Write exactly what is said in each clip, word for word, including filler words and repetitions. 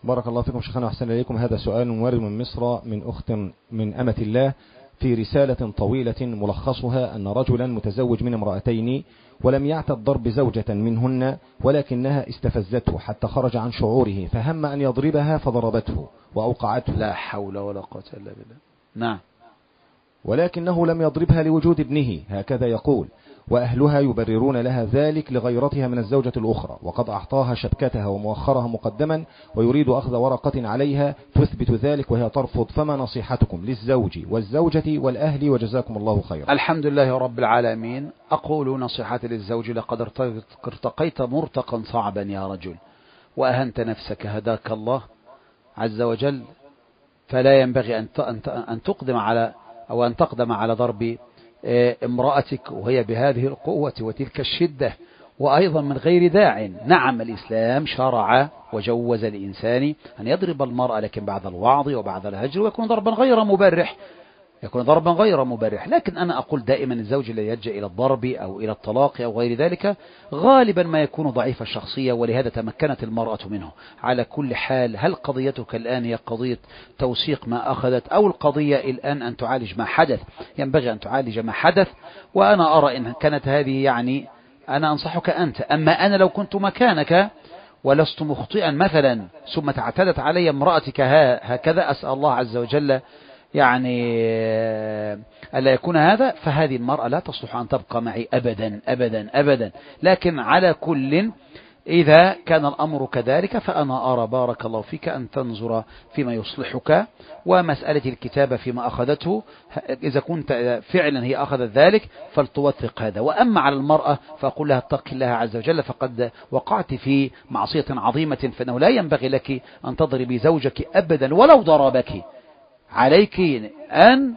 بارك الله فيكم شيخنا وأحسن إليكم. هذا سؤال وارد من مصر من أخت من أمة الله في رسالة طويلة ملخصها أن رجلا متزوج من امرأتين ولم يعتد ضرب زوجة منهن، ولكنها استفزته حتى خرج عن شعوره فهم أن يضربها فضربته وأوقعته. لا حول ولا قوة إلا بالله. نعم. ولكنه لم يضربها لوجود ابنه، هكذا يقول، وأهلها يبررون لها ذلك لغيرتها من الزوجة الأخرى، وقد أعطاها شبكتها ومؤخرها مقدما ويريد أخذ ورقة عليها تثبت ذلك وهي ترفض. فما نصيحتكم للزوج والزوجة والأهل وجزاكم الله خيرا؟ الحمد لله رب العالمين. أقول نصيحتي للزوج: لقد ارتقيت مرتقا صعبا يا رجل وأهنت نفسك، هداك الله عز وجل، فلا ينبغي أن تقدم على أو أن تقدم على ضرب امرأتك وهي بهذه القوة وتلك الشدة، وأيضا من غير داع. نعم، الإسلام شرع وجوز الإنسان أن يضرب المرأة، لكن بعد الوعظ وبعد الهجر، ويكون ضربا غير مبرح يكون ضربا غير مبرح. لكن أنا أقول دائما الزوج الذي يلجأ إلى الضرب أو إلى الطلاق أو غير ذلك غالبا ما يكون ضعيف الشخصية، ولهذا تمكنت المرأة منه. على كل حال، هل قضيتك الآن هي قضية توثيق ما أخذت، أو القضية الآن أن تعالج ما حدث؟ ينبغي أن تعالج ما حدث، وأنا أرى إن كانت هذه يعني أنا أنصحك أنت. أما أنا لو كنت مكانك ولست مخطئا مثلا ثم تعتدت علي امرأتك هكذا، أسأل الله عز وجل يعني ألا يكون هذا، فهذه المرأة لا تصلح أن تبقى معي أبدا أبدا أبدا. لكن على كل، إذا كان الأمر كذلك فأنا أرى بارك الله فيك أن تنظر فيما يصلحك، ومسألة الكتابة فيما أخذته إذا كنت فعلا هي أخذت ذلك فلتوثق هذا. وأما على المرأة فأقول لها اتق الله عز وجل، فقد وقعت في معصية عظيمة، فإنه لا ينبغي لك أن تضربي زوجك أبدا ولو ضربك. عليك أن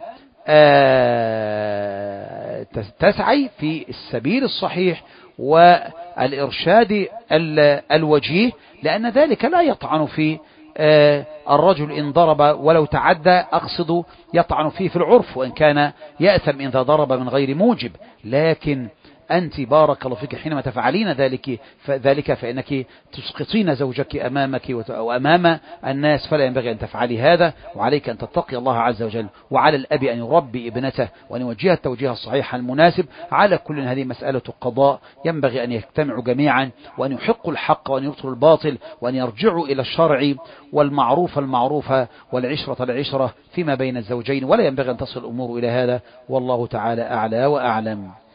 تسعي في السبيل الصحيح والإرشاد الوجيه، لأن ذلك لا يطعن في الرجل إن ضرب ولو تعدى، أقصد يطعن فيه في العرف، وإن كان يأثم إذا ضرب من غير موجب. لكن أنت بارك الله فيك حينما تفعلين ذلك فذلك فإنك تسقطين زوجك أمامك وأمام الناس، فلا ينبغي أن تفعلي هذا. وعليك أن تتقي الله عز وجل، وعلى الأب أن يربي ابنته وأن يوجهها التوجيه الصحيح المناسب. على كل هذه مسألة قضاء، ينبغي أن يجتمعوا جميعا وأن يحقوا الحق وأن يبطلوا الباطل وأن يرجعوا إلى الشرع والمعروف المعروف والعشرة العشرة فيما بين الزوجين، ولا ينبغي أن تصل الأمور إلى هذا، والله تعالى أعلى وأعلم.